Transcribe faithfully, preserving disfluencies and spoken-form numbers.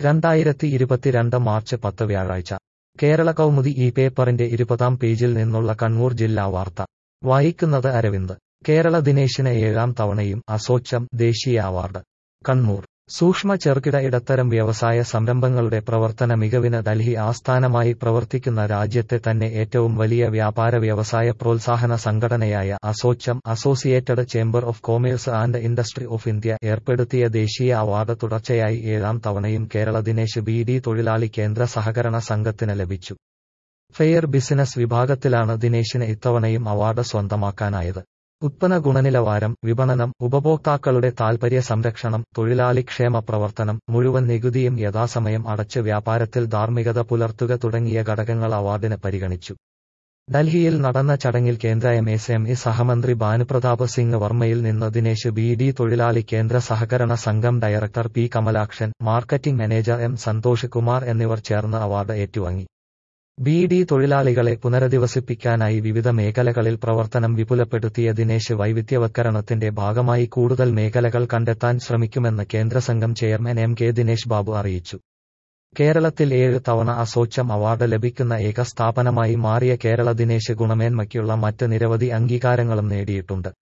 രണ്ടായിരത്തി ഇരുപത്തിരണ്ട് മാർച്ച് പത്ത് വ്യാഴാഴ്ച കേരള കൗമുദി ഈ പേപ്പറിന്റെ ഇരുപതാം പേജിൽ നിന്നുള്ള കണ്ണൂർ ജില്ലാ വാർത്ത വായിക്കുന്നത് അരവിന്ദ്. കേരള ദിനേശിന് ഏഴാം തവണയും അസോച്ചം ദേശീയ അവാർഡ്. കണ്ണൂർ. സൂക്ഷ്മ ചെറുകിട ഇടത്തരം വ്യവസായ സംരംഭങ്ങളുടെ പ്രവർത്തന മികവിന് ഡൽഹി ആസ്ഥാനമായി പ്രവർത്തിക്കുന്ന രാജ്യത്തെ തന്നെ ഏറ്റവും വലിയ വ്യാപാര വ്യവസായ പ്രോത്സാഹന സംഘടനയായ ASSOCHAM associated chamber of commerce and industry of India ഏർപ്പെടുത്തിയ ദേശീയ അവാർഡ് തുടർച്ചയായി ഏഴാം തവണയും കേരള ദിനേശ് ബീഡി തൊഴിലാളി കേന്ദ്ര സഹകരണ സംഘത്തിന് ലഭിച്ചു. ഫെയർ ബിസിനസ് വിഭാഗത്തിലാണ് ദിനേശിന് ഇത്തവണയും അവാർഡ് സ്വന്തമാക്കാനായത്. ഉത്പന്ന ഗുണനിലവാരം, വിപണനം, ഉപഭോക്താക്കളുടെ താൽപര്യ സംരക്ഷണം, തൊഴിലാളി ക്ഷേമ പ്രവർത്തനം, മുഴുവൻ നികുതിയും യഥാസമയം അടച്ച് വ്യാപാരത്തിൽ ധാർമ്മികത പുലർത്തുക തുടങ്ങിയ ഘടകങ്ങൾ അവാർഡിന് പരിഗണിച്ചു. ഡൽഹിയിൽ നടന്ന ചടങ്ങിൽ കേന്ദ്ര എം എസ് എം ഇ സഹമന്ത്രി ഭാനുപ്രതാപ് സിംഗ് വർമ്മയിൽ നിന്ന് ദിനേശ് ബീഡി തൊഴിലാളി കേന്ദ്ര സഹകരണ സംഘം director P Kamalakshan, marketing manager M Santhosh Kumar എന്നിവർ ചേർന്ന് അവാർഡ് ഏറ്റുവാങ്ങി. ബീഡി തൊഴിലാളികളെ പുനരധിവസിപ്പിക്കാനായി വിവിധ മേഖലകളിൽ പ്രവർത്തനം വിപുലപ്പെടുത്തിയ ദിനേശ് വൈവിധ്യവത്കരണത്തിന്റെ ഭാഗമായി കൂടുതൽ മേഖലകൾ കണ്ടെത്താൻ ശ്രമിക്കുമെന്ന് കേന്ദ്രസംഘം chairman M K Dinesh Babu അറിയിച്ചു. കേരളത്തിൽ ഏഴ് തവണ അസോച്ചം അവാർഡ് ലഭിക്കുന്ന ഏക സ്ഥാപനമായി മാറിയ കേരള ദിനേശ് ഗുണമേന്മയ്ക്കുള്ള മറ്റ് നിരവധി അംഗീകാരങ്ങളും നേടിയിട്ടുണ്ട്.